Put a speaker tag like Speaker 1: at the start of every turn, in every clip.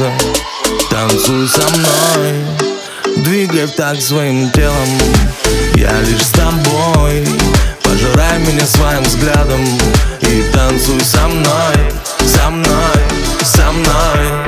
Speaker 1: танца. Танцуй со мной, двигай так своим телом. Я лишь с тобой, пожирай меня своим взглядом. И танцуй со мной, со мной, со мной.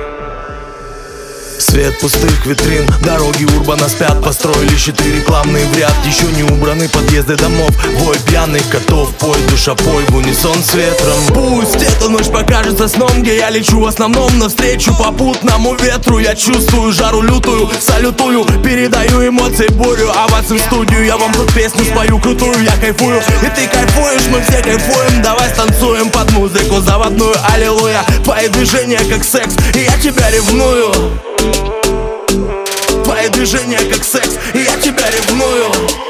Speaker 1: Свет пустых витрин, дороги урбана спят. Построили щиты рекламные в ряд. Еще не убраны подъезды домов. Вой пьяных котов, пой, душа пой в унисон с ветром. Пусть эта ночь покажется сном, где я лечу в основном навстречу попутному ветру. Я чувствую жару лютую, салютую, передаю эмоции бурю. А вас в студию, я вам тут песню спою крутую. Я кайфую, и ты кайфуешь, мы все кайфуем. Давай станцуем под музыку заводную, аллилуйя. Твои движения как секс, и я тебя ревную. Твои движения как секс, и я тебя ревную.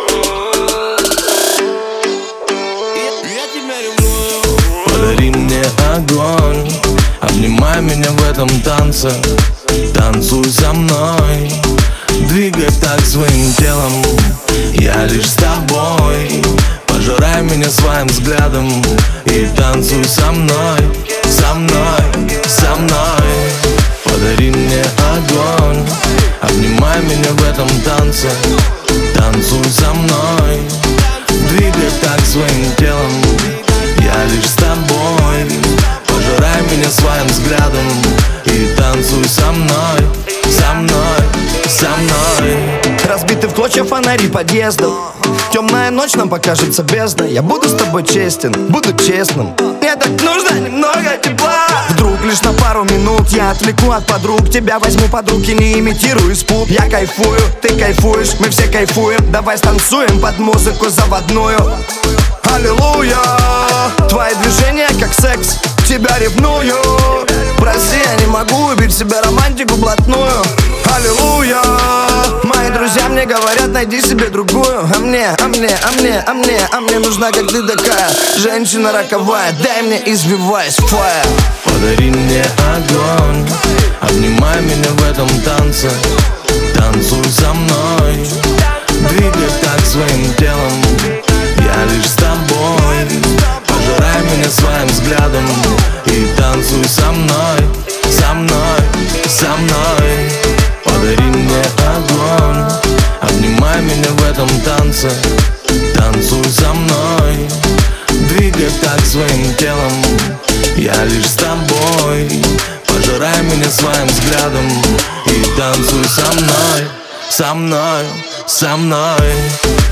Speaker 1: Подари мне огонь, обнимай меня в этом танце. Танцуй со мной, двигай так своим телом. Я лишь с тобой, пожирай меня своим взглядом. И танцуй со мной, со мной, со мной. Подари мне огонь, обнимай меня в этом танце. Танцуй со мной, двигай так своим телом. Я лишь с тобой, пожирай меня своим взглядом. И танцуй со мной, со мной, со мной.
Speaker 2: Разбиты в клочья фонари подъездов. Темная ночь нам покажется бездной. Я буду с тобой честен, буду честным. Мне так нужно немного тепла. Вдруг лишь на пару минут я отвлеку от подруг. Тебя возьму под руки, не имитирую испуг. Я кайфую, ты кайфуешь, мы все кайфуем. Давай станцуем под музыку заводную. Аллилуйя. Твои движения как секс, тебя ревную. Прости, я не могу убить в себе романтику блатную. Аллилуйя. Мои друзья мне говорят, найди себе другую. А мне нужна, как ты такая. Женщина роковая, дай мне извиваясь fire.
Speaker 1: Подари мне огонь, обнимай меня в этом танце. Танцуй со мной, двигай так своим телом. Я лишь с тобой, пожирай меня своим взглядом. И танцуй со мной, со мной, со мной. Подари мне огонь, обнимай меня в этом танце. Танцуй со мной, двигай так своим телом. Я лишь с тобой, пожирай меня своим взглядом. И танцуй со мной, со мной, со мной.